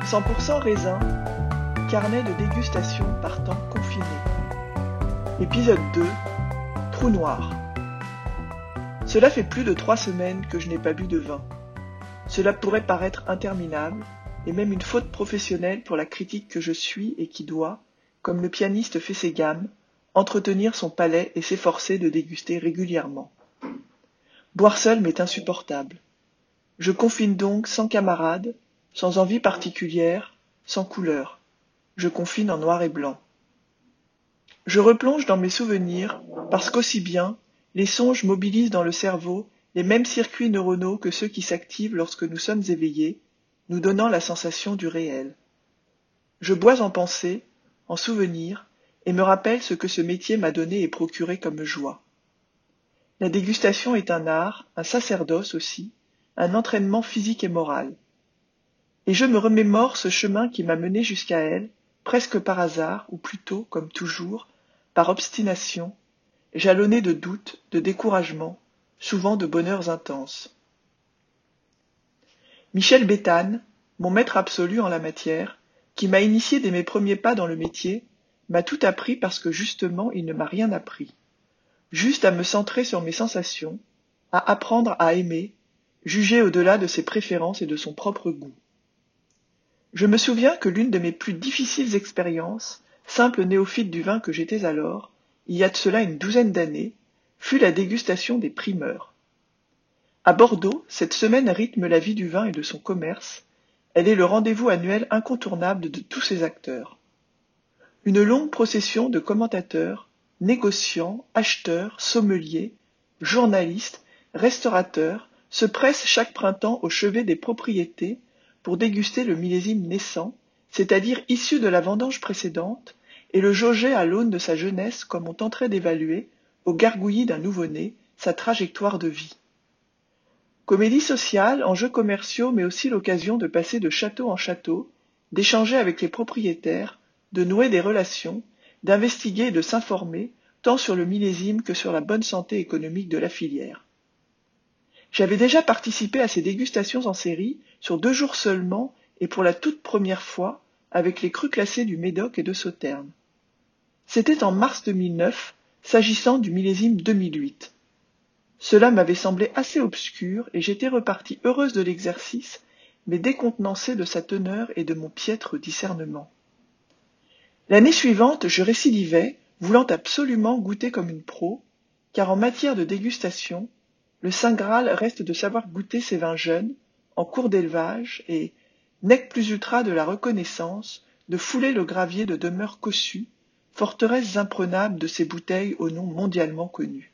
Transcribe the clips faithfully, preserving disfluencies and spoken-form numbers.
cent pour cent raisin, carnet de dégustation par temps confiné. Épisode deux, Trou noir. Cela fait plus de trois semaines que je n'ai pas bu de vin. Cela pourrait paraître interminable, et même une faute professionnelle pour la critique que je suis et qui doit, comme le pianiste fait ses gammes, entretenir son palais et s'efforcer de déguster régulièrement. Boire seul m'est insupportable. Je confine donc sans camarade, sans envie particulière, sans couleur. Je confine en noir et blanc. Je replonge dans mes souvenirs, parce qu'aussi bien, les songes mobilisent dans le cerveau les mêmes circuits neuronaux que ceux qui s'activent lorsque nous sommes éveillés, nous donnant la sensation du réel. Je bois en pensée, en souvenir, et me rappelle ce que ce métier m'a donné et procuré comme joie. La dégustation est un art, un sacerdoce aussi, un entraînement physique et moral. Et je me remémore ce chemin qui m'a mené jusqu'à elle, presque par hasard, ou plutôt, comme toujours, par obstination, jalonné de doutes, de découragements, souvent de bonheurs intenses. Michel Béthane, mon maître absolu en la matière, qui m'a initié dès mes premiers pas dans le métier, m'a tout appris parce que justement il ne m'a rien appris. Juste à me centrer sur mes sensations, à apprendre à aimer, juger au-delà de ses préférences et de son propre goût. Je me souviens que l'une de mes plus difficiles expériences, simple néophyte du vin que j'étais alors, il y a de cela une douzaine d'années, fut la dégustation des primeurs. À Bordeaux, cette semaine rythme la vie du vin et de son commerce. Elle est le rendez-vous annuel incontournable de tous ses acteurs. Une longue procession de commentateurs, négociants, acheteurs, sommeliers, journalistes, restaurateurs se presse chaque printemps au chevet des propriétés pour déguster le millésime naissant, c'est-à-dire issu de la vendange précédente, et le jauger à l'aune de sa jeunesse comme on tenterait d'évaluer, au gargouillis d'un nouveau-né, sa trajectoire de vie. Comédie sociale, enjeux commerciaux, mais aussi l'occasion de passer de château en château, d'échanger avec les propriétaires, de nouer des relations, d'investiguer et de s'informer, tant sur le millésime que sur la bonne santé économique de la filière. J'avais déjà participé à ces dégustations en série, sur deux jours seulement, et pour la toute première fois, avec les crus classés du Médoc et de Sauternes. C'était en mars deux mille neuf, s'agissant du millésime deux mille huit. Cela m'avait semblé assez obscur, et j'étais repartie heureuse de l'exercice, mais décontenancée de sa teneur et de mon piètre discernement. L'année suivante, je récidivais, voulant absolument goûter comme une pro, car en matière de dégustation, le Saint Graal reste de savoir goûter ces vins jeunes, en cours d'élevage, et, nec plus ultra de la reconnaissance, de fouler le gravier de demeures cossues, forteresses imprenables de ces bouteilles au nom mondialement connu.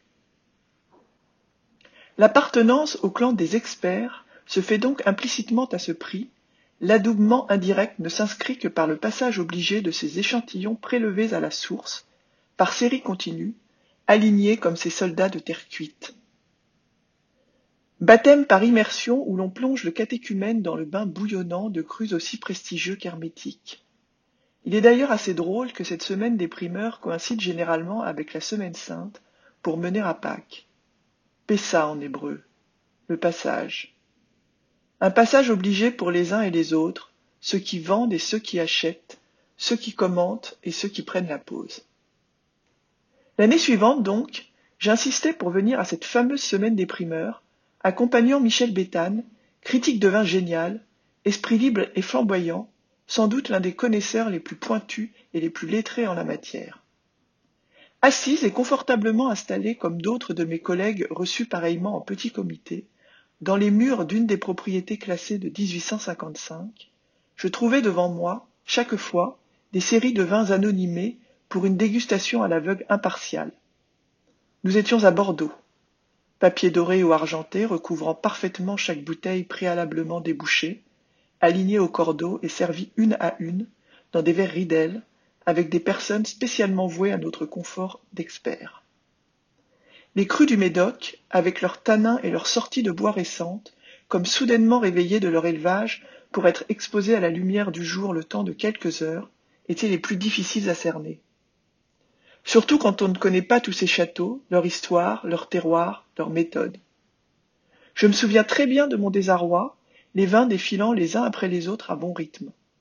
L'appartenance au clan des experts se fait donc implicitement à ce prix, l'adoubement indirect ne s'inscrit que par le passage obligé de ces échantillons prélevés à la source, par série continue, alignés comme ces soldats de terre cuite. Baptême par immersion où l'on plonge le catéchumène dans le bain bouillonnant de crus aussi prestigieux qu'hermétiques. Il est d'ailleurs assez drôle que cette semaine des primeurs coïncide généralement avec la semaine sainte pour mener à Pâques. Pessa en hébreu, le passage. Un passage obligé pour les uns et les autres, ceux qui vendent et ceux qui achètent, ceux qui commentent et ceux qui prennent la pause. L'année suivante donc, j'insistais pour venir à cette fameuse semaine des primeurs, accompagnant Michel Béthane, critique de vin génial, esprit libre et flamboyant, sans doute l'un des connaisseurs les plus pointus et les plus lettrés en la matière. Assise et confortablement installée comme d'autres de mes collègues reçus pareillement en petit comité, dans les murs d'une des propriétés classées de dix-huit cent cinquante-cinq, je trouvais devant moi, chaque fois, des séries de vins anonymés pour une dégustation à l'aveugle impartiale. Nous étions à Bordeaux. Papier doré ou argenté recouvrant parfaitement chaque bouteille préalablement débouchée, alignée au cordeau et servie une à une, dans des verres Riedel, avec des personnes spécialement vouées à notre confort d'experts. Les crus du Médoc, avec leurs tanins et leurs sorties de bois récentes, comme soudainement réveillés de leur élevage pour être exposés à la lumière du jour le temps de quelques heures, étaient les plus difficiles à cerner. Surtout quand on ne connaît pas tous ces châteaux, leur histoire, leur terroir, leur méthode. Je me souviens très bien de mon désarroi, les vins défilant les uns après les autres à bon rythme.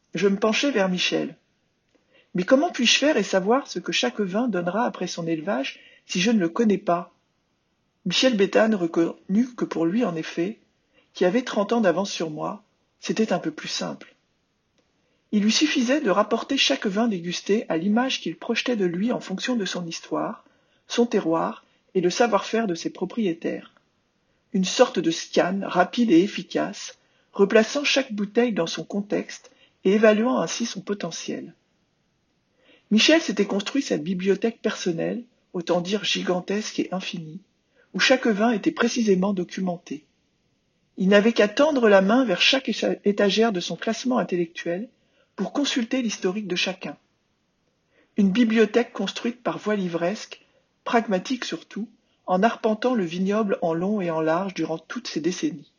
Je me penchai vers Michel. Mais comment puis-je faire et savoir ce que chaque vin donnera après son élevage si je ne le connais pas? Michel Béthane reconnut que pour lui, en effet, qui avait trente ans d'avance sur moi, c'était un peu plus simple. Il lui suffisait de rapporter chaque vin dégusté à l'image qu'il projetait de lui en fonction de son histoire, son terroir et le savoir-faire de ses propriétaires. Une sorte de scan rapide et efficace, replaçant chaque bouteille dans son contexte et évaluant ainsi son potentiel. Michel s'était construit sa bibliothèque personnelle, autant dire gigantesque et infinie, où chaque vin était précisément documenté. Il n'avait qu'à tendre la main vers chaque étagère de son classement intellectuel pour consulter l'historique de chacun. Une bibliothèque construite par voie livresque, pragmatique surtout, en arpentant le vignoble en long et en large durant toutes ces décennies.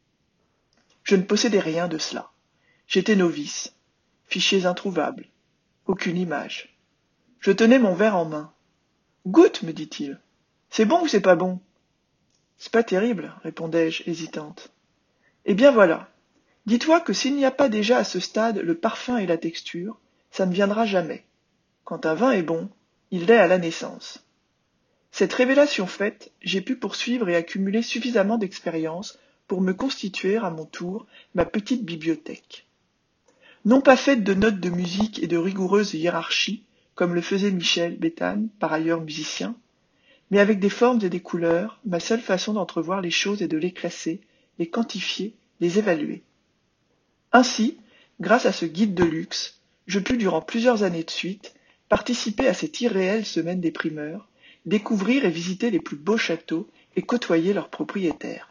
Je ne possédais rien de cela. J'étais novice, fichiers introuvables, aucune image. Je tenais mon verre en main. « Goûte, me dit-il. C'est bon ou c'est pas bon ?»« C'est pas terrible, répondais-je, hésitante. »« Eh bien voilà. Dis-toi que s'il n'y a pas déjà à ce stade le parfum et la texture, ça ne viendra jamais. Quand un vin est bon, il l'est à la naissance. » Cette révélation faite, j'ai pu poursuivre et accumuler suffisamment d'expérience pour me constituer à mon tour ma petite bibliothèque. Non pas faite de notes de musique et de rigoureuses hiérarchies, comme le faisait Michel Béthane, par ailleurs musicien, mais avec des formes et des couleurs, ma seule façon d'entrevoir les choses est de les classer, les quantifier, les évaluer. Ainsi, grâce à ce guide de luxe, je pus durant plusieurs années de suite participer à cette irréelle semaine des primeurs, découvrir et visiter les plus beaux châteaux et côtoyer leurs propriétaires.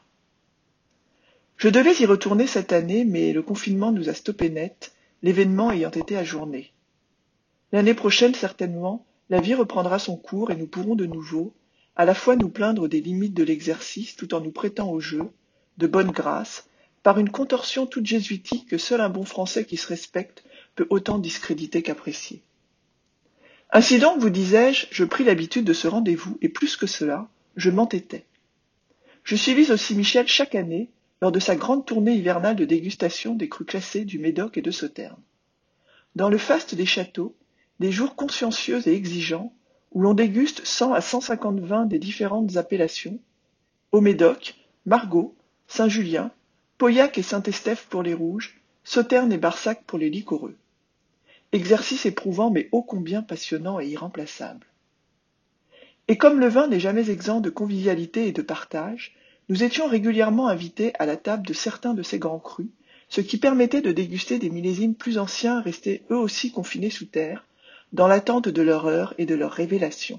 Je devais y retourner cette année, mais le confinement nous a stoppés net, l'événement ayant été ajourné. L'année prochaine, certainement, la vie reprendra son cours et nous pourrons de nouveau, à la fois nous plaindre des limites de l'exercice tout en nous prêtant au jeu, de bonne grâce, par une contorsion toute jésuitique que seul un bon Français qui se respecte peut autant discréditer qu'apprécier. Ainsi donc, vous disais-je, je pris l'habitude de ce rendez-vous, et plus que cela, je m'entêtais. Je suivis aussi Michel chaque année, lors de sa grande tournée hivernale de dégustation des crus classés du Médoc et de Sauternes. Dans le faste des châteaux, des jours consciencieux et exigeants, où l'on déguste cent à cent cinquante vins des différentes appellations, au Médoc, Margaux, Saint-Julien, Pauillac et Saint-Estèphe pour les rouges, Sauternes et Barsac pour les liquoreux. Exercice éprouvant mais ô combien passionnant et irremplaçable. Et comme le vin n'est jamais exempt de convivialité et de partage, nous étions régulièrement invités à la table de certains de ces grands crus, ce qui permettait de déguster des millésimes plus anciens restés eux aussi confinés sous terre, dans l'attente de leur heure et de leur révélation.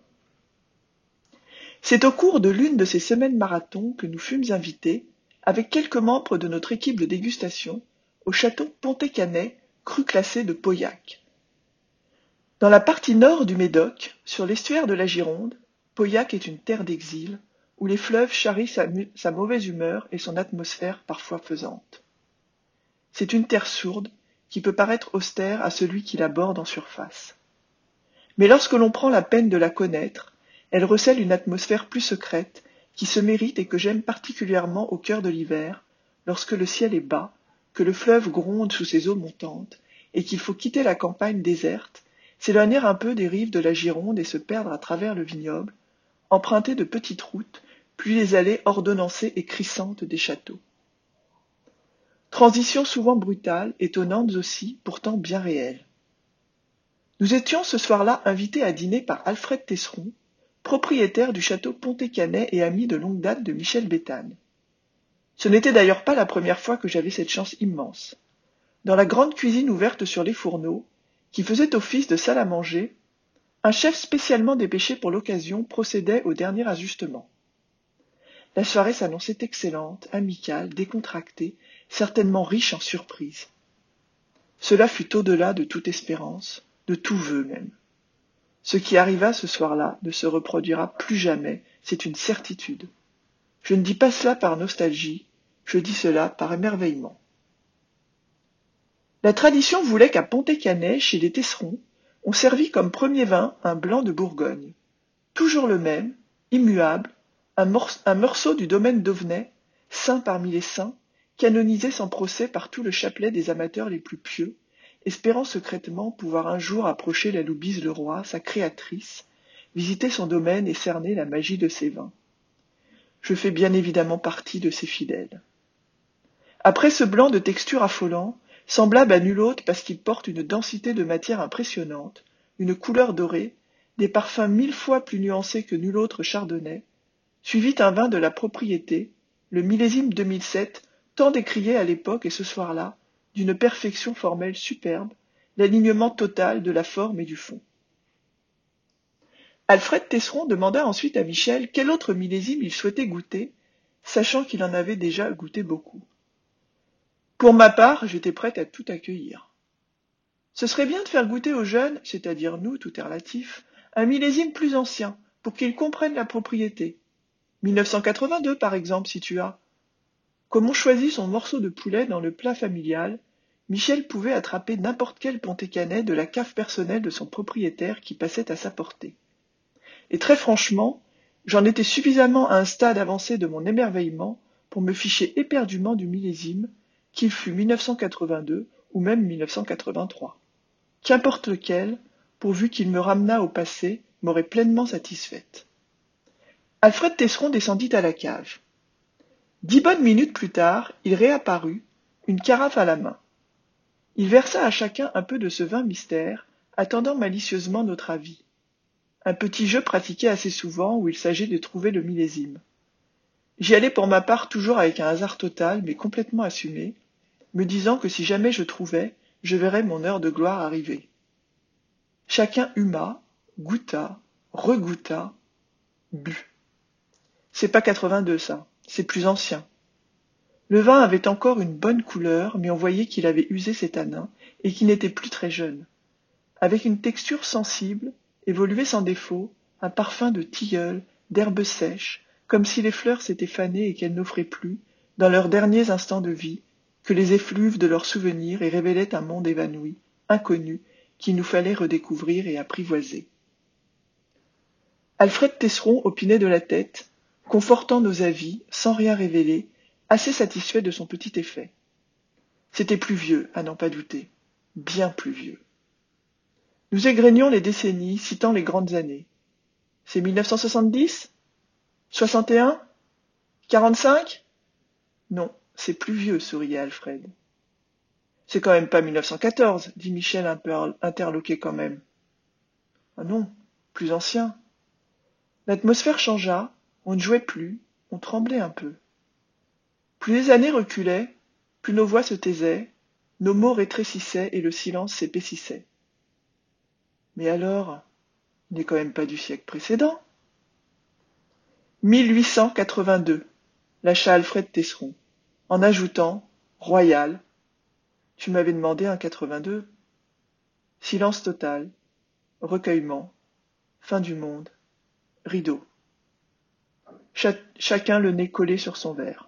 C'est au cours de l'une de ces semaines marathons que nous fûmes invités, avec quelques membres de notre équipe de dégustation, au château Pontet-Canet, cru classé de Pauillac. Dans la partie nord du Médoc, sur l'estuaire de la Gironde, Pauillac est une terre d'exil, où les fleuves charrient sa, sa mauvaise humeur et son atmosphère parfois pesante. C'est une terre sourde, qui peut paraître austère à celui qui l'aborde en surface. Mais lorsque l'on prend la peine de la connaître, elle recèle une atmosphère plus secrète, qui se mérite et que j'aime particulièrement au cœur de l'hiver, lorsque le ciel est bas, que le fleuve gronde sous ses eaux montantes, et qu'il faut quitter la campagne déserte, s'éloigner un peu des rives de la Gironde et se perdre à travers le vignoble, emprunter de petites routes, puis les allées ordonnancées et crissantes des châteaux. Transition souvent brutale, étonnantes aussi, pourtant bien réelles. Nous étions ce soir-là invités à dîner par Alfred Tesseron, propriétaire du château Pontet-Canet et ami de longue date de Michel Béthane. Ce n'était d'ailleurs pas la première fois que j'avais cette chance immense. Dans la grande cuisine ouverte sur les fourneaux, qui faisait office de salle à manger, un chef spécialement dépêché pour l'occasion procédait au dernier ajustement. La soirée s'annonçait excellente, amicale, décontractée, certainement riche en surprises. Cela fut au-delà de toute espérance, de tout vœu même. Ce qui arriva ce soir-là ne se reproduira plus jamais, c'est une certitude. Je ne dis pas cela par nostalgie, je dis cela par émerveillement. La tradition voulait qu'à Pontet-Canet, chez les Tesserons, on servit comme premier vin un blanc de Bourgogne. Toujours le même, immuable, un, morce, un morceau du domaine d'Auvenay, saint parmi les saints, canonisé sans procès par tout le chapelet des amateurs les plus pieux, espérant secrètement pouvoir un jour approcher la Loubise Leroy, sa créatrice, visiter son domaine et cerner la magie de ses vins. Je fais bien évidemment partie de ses fidèles. Après ce blanc de texture affolant, semblable à nul autre parce qu'il porte une densité de matière impressionnante, une couleur dorée, des parfums mille fois plus nuancés que nul autre chardonnay, suivit un vin de la propriété, le millésime deux mille sept, tant décrié à l'époque et ce soir-là, d'une perfection formelle superbe, l'alignement total de la forme et du fond. Alfred Tesseron demanda ensuite à Michel quel autre millésime il souhaitait goûter, sachant qu'il en avait déjà goûté beaucoup. Pour ma part, j'étais prête à tout accueillir. Ce serait bien de faire goûter aux jeunes, c'est-à-dire nous, tout est relatif, un millésime plus ancien, pour qu'ils comprennent la propriété. mille neuf cent quatre-vingt-deux, par exemple, si tu as. Comme on choisit son morceau de poulet dans le plat familial, Michel pouvait attraper n'importe quel pontet-canet de la cave personnelle de son propriétaire qui passait à sa portée. Et très franchement, j'en étais suffisamment à un stade avancé de mon émerveillement pour me ficher éperdument du millésime, qu'il fût mille neuf cent quatre-vingt-deux ou même mille neuf cent quatre-vingt-trois. Qu'importe lequel, pourvu qu'il me ramenât au passé, m'aurait pleinement satisfaite. Alfred Tesseron descendit à la cave. Dix bonnes minutes plus tard, il réapparut, une carafe à la main. Il versa à chacun un peu de ce vin mystère, attendant malicieusement notre avis. Un petit jeu pratiqué assez souvent où il s'agit de trouver le millésime. J'y allais pour ma part toujours avec un hasard total, mais complètement assumé, me disant que si jamais je trouvais, je verrais mon heure de gloire arriver. Chacun huma, goûta, regoûta, but. C'est pas quatre-vingt-deux, ça, c'est plus ancien. Le vin avait encore une bonne couleur, mais on voyait qu'il avait usé ses tanins et qu'il n'était plus très jeune. Avec une texture sensible, évoluait sans défaut, un parfum de tilleul, d'herbes sèches, comme si les fleurs s'étaient fanées et qu'elles n'offraient plus, dans leurs derniers instants de vie, que les effluves de leurs souvenirs et révélaient un monde évanoui, inconnu, qu'il nous fallait redécouvrir et apprivoiser. Alfred Tesseron opinait de la tête, confortant nos avis, sans rien révéler, assez satisfait de son petit effet. C'était plus vieux, à n'en pas douter, bien plus vieux. Nous égrénions les décennies, citant les grandes années. C'est mille neuf cent soixante-dix? soixante et un? quarante-cinq? Non, c'est plus vieux, souriait Alfred. C'est quand même pas mille neuf cent quatorze, dit Michel un peu interloqué quand même. Ah non, plus ancien. L'atmosphère changea, on ne jouait plus, on tremblait un peu. Plus les années reculaient, plus nos voix se taisaient, nos mots rétrécissaient et le silence s'épaississait. Mais alors, il n'est quand même pas du siècle précédent. mille huit cent quatre-vingt-deux, lâcha Alfred Tesseron, en ajoutant « Royal ». Tu m'avais demandé un quatre-vingt-deux. Silence total, recueillement, fin du monde, rideau. Cha- chacun le nez collé sur son verre.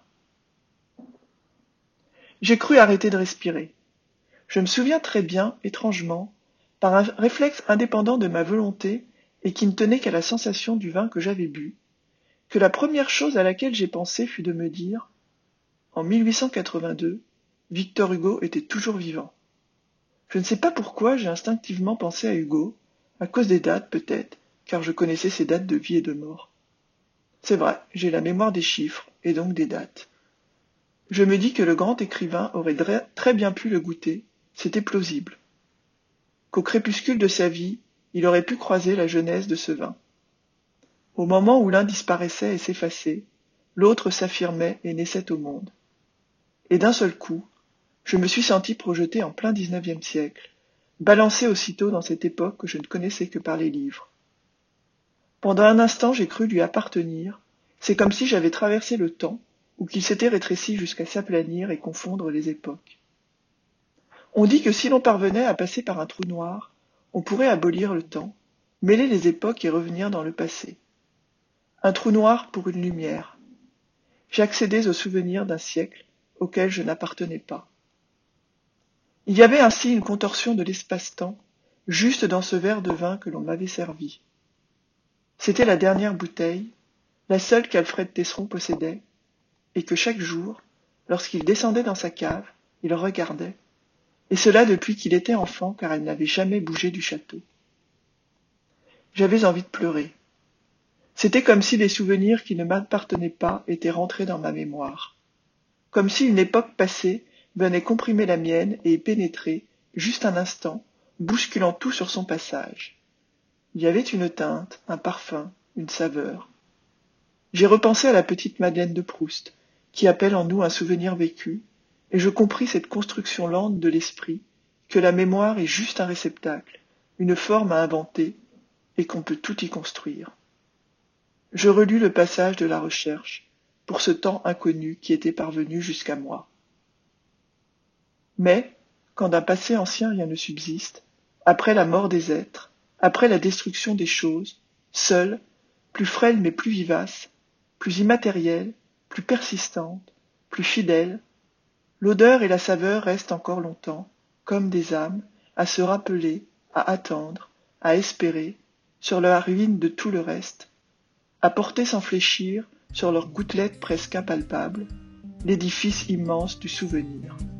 J'ai cru arrêter de respirer. Je me souviens très bien, étrangement, par un réflexe indépendant de ma volonté et qui ne tenait qu'à la sensation du vin que j'avais bu, que la première chose à laquelle j'ai pensé fut de me dire « En mille huit cent quatre-vingt-deux, Victor Hugo était toujours vivant. » Je ne sais pas pourquoi j'ai instinctivement pensé à Hugo, à cause des dates peut-être, car je connaissais ses dates de vie et de mort. C'est vrai, j'ai la mémoire des chiffres, et donc des dates. Je me dis que le grand écrivain aurait très bien pu le goûter, c'était plausible. Qu'au crépuscule de sa vie, il aurait pu croiser la genèse de ce vin. Au moment où l'un disparaissait et s'effaçait, l'autre s'affirmait et naissait au monde. Et d'un seul coup, je me suis senti projeté en plein dix-neuvième siècle, balancé aussitôt dans cette époque que je ne connaissais que par les livres. Pendant un instant, j'ai cru lui appartenir, c'est comme si j'avais traversé le temps, ou qu'il s'était rétréci jusqu'à s'aplanir et confondre les époques. On dit que si l'on parvenait à passer par un trou noir, on pourrait abolir le temps, mêler les époques et revenir dans le passé. Un trou noir pour une lumière. J'accédais au souvenir d'un siècle auquel je n'appartenais pas. Il y avait ainsi une contorsion de l'espace-temps, juste dans ce verre de vin que l'on m'avait servi. C'était la dernière bouteille, la seule qu'Alfred Tesseron possédait, et que chaque jour, lorsqu'il descendait dans sa cave, il regardait, et cela depuis qu'il était enfant, car elle n'avait jamais bougé du château. J'avais envie de pleurer. C'était comme si les souvenirs qui ne m'appartenaient pas étaient rentrés dans ma mémoire. Comme si une époque passée venait comprimer la mienne et y pénétrer, juste un instant, bousculant tout sur son passage. Il y avait une teinte, un parfum, une saveur. J'ai repensé à la petite Madeleine de Proust, qui appelle en nous un souvenir vécu, et je compris cette construction lente de l'esprit, que la mémoire est juste un réceptacle, une forme à inventer, et qu'on peut tout y construire. Je relus le passage de la recherche, pour ce temps inconnu qui était parvenu jusqu'à moi. Mais, quand d'un passé ancien rien ne subsiste, après la mort des êtres, après la destruction des choses, seule, plus frêle mais plus vivace, plus immatérielle, plus persistante, plus fidèle, l'odeur et la saveur restent encore longtemps, comme des âmes, à se rappeler, à attendre, à espérer, sur la ruine de tout le reste, à porter sans fléchir, sur leurs gouttelettes presque impalpables, l'édifice immense du souvenir.